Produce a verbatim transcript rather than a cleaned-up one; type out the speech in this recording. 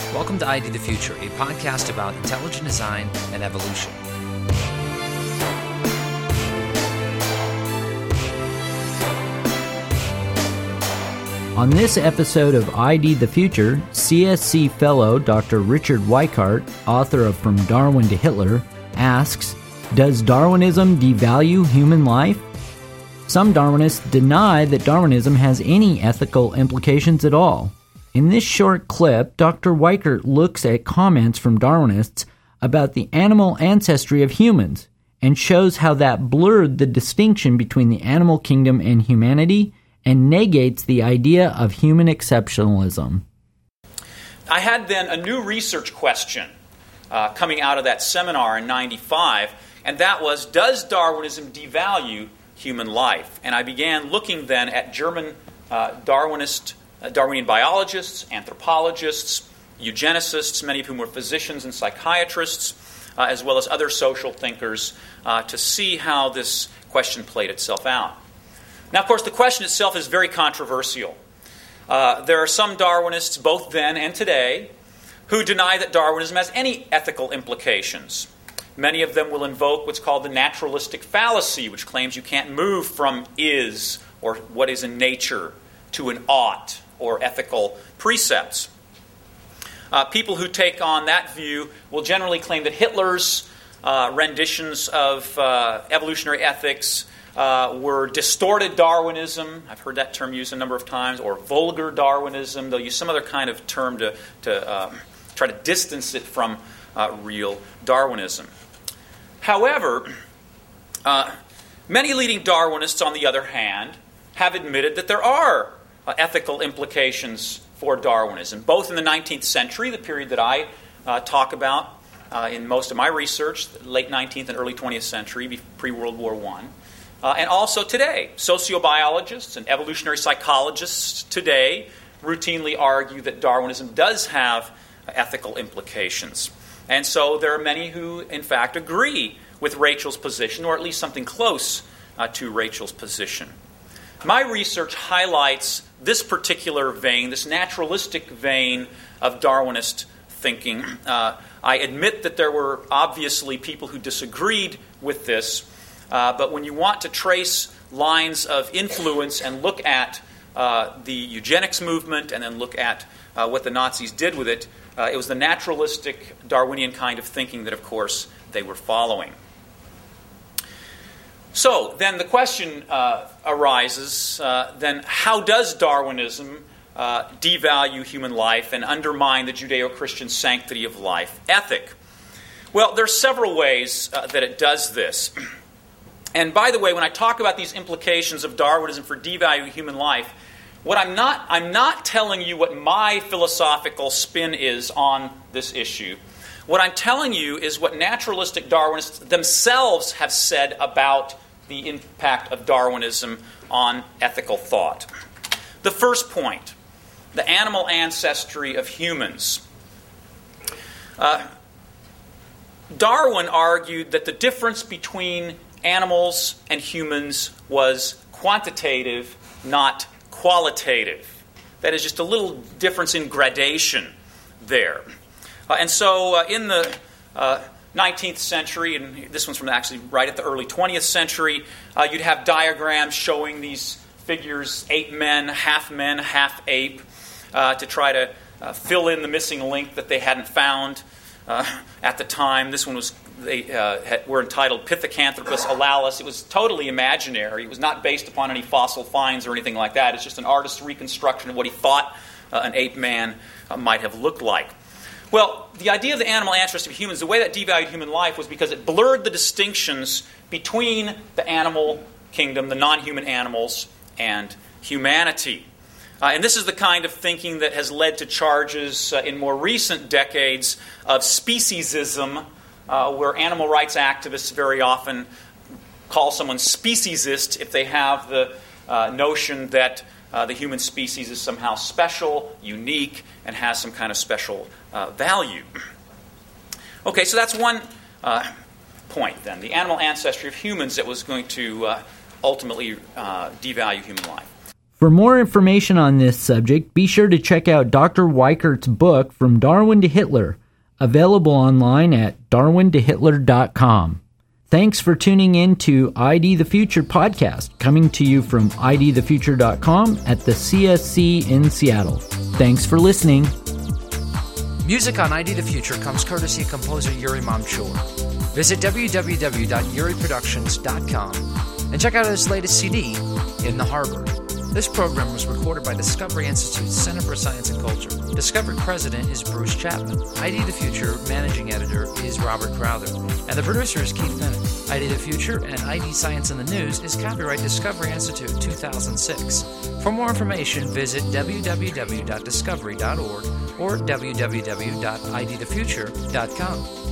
Welcome to I D the Future, a podcast about intelligent design and evolution. On this episode of I D the Future, C S C fellow Doctor Richard Weikart, author of From Darwin to Hitler, asks, does Darwinism devalue human life? Some Darwinists deny that Darwinism has any ethical implications at all. In this short clip, Doctor Weikart looks at comments from Darwinists about the animal ancestry of humans and shows how that blurred the distinction between the animal kingdom and humanity and negates the idea of human exceptionalism. I had then a new research question uh, coming out of that seminar in ninety-five, and that was, does Darwinism devalue human life? And I began looking then at German uh, Darwinist Uh, Darwinian biologists, anthropologists, eugenicists, many of whom were physicians and psychiatrists, uh, as well as other social thinkers, uh, to see how this question played itself out. Now, of course, the question itself is very controversial. Uh, there are some Darwinists, both then and today, who deny that Darwinism has any ethical implications. Many of them will invoke what's called the naturalistic fallacy, which claims you can't move from is, or what is in nature, to an ought, or ethical precepts. Uh, people who take on that view will generally claim that Hitler's uh, renditions of uh, evolutionary ethics uh, were distorted Darwinism. I've heard that term used a number of times, or vulgar Darwinism. They'll use some other kind of term to, to um, try to distance it from uh, real Darwinism. However, uh, many leading Darwinists, on the other hand, have admitted that there are Uh, ethical implications for Darwinism, both in the nineteenth century, the period that I uh, talk about uh, in most of my research, late nineteenth and early twentieth century, pre-World War One, uh, and also today. Sociobiologists and evolutionary psychologists today routinely argue that Darwinism does have uh, ethical implications. And so there are many who, in fact, agree with Rachel's position, or at least something close uh, to Rachel's position. My research highlights this particular vein, this naturalistic vein of Darwinist thinking. Uh, I admit that there were obviously people who disagreed with this, uh, but when you want to trace lines of influence and look at uh, the eugenics movement and then look at uh, what the Nazis did with it, uh, it was the naturalistic Darwinian kind of thinking that, of course, they were following. So, then the question uh, arises, uh, then how does Darwinism uh, devalue human life and undermine the Judeo-Christian sanctity of life ethic? Well, there are several ways uh, that it does this. And by the way, when I talk about these implications of Darwinism for devaluing human life, what I'm not, I'm not telling you what my philosophical spin is on this issue. What I'm telling you is what naturalistic Darwinists themselves have said about the impact of Darwinism on ethical thought. The first point, the animal ancestry of humans. Uh, Darwin argued that the difference between animals and humans was quantitative, not qualitative. That is just a little difference in gradation there. Uh, and so uh, in the uh, nineteenth century, and this one's from actually right at the early twentieth century, uh, you'd have diagrams showing these figures, ape men, half men, half ape, uh, to try to uh, fill in the missing link that they hadn't found uh, at the time. This one was, they uh, had, were entitled Pithecanthropus alalis. It was totally imaginary. It was not based upon any fossil finds or anything like that. It's just an artist's reconstruction of what he thought uh, an ape man uh, might have looked like. Well, the idea of the animal ancestry of humans, the way that devalued human life was because it blurred the distinctions between the animal kingdom, the non-human animals, and humanity. Uh, and this is the kind of thinking that has led to charges uh, in more recent decades of speciesism, uh, where animal rights activists very often call someone speciesist if they have the uh, notion that Uh, the human species is somehow special, unique, and has some kind of special uh, value. Okay, so that's one uh, point then, the animal ancestry of humans that was going to uh, ultimately uh, devalue human life. For more information on this subject, be sure to check out Doctor Weikart's book, From Darwin to Hitler, available online at darwin to hitler dot com. Thanks for tuning in to I D the Future podcast, coming to you from I D the future dot com at the C S C in Seattle. Thanks for listening. Music on I D the Future comes courtesy of composer Yuri Mamchur. Visit w w w dot yuri productions dot com and check out his latest C D, In the Harbor. This program was recorded by Discovery Institute's Center for Science and Culture. Discovery President is Bruce Chapman. I D the Future Managing Editor is Robert Crowther. And the producer is Keith Bennett. I D the Future and I D Science in the News is copyright Discovery Institute two thousand six. For more information, visit w w w dot discovery dot org or w w w dot i d the future dot com.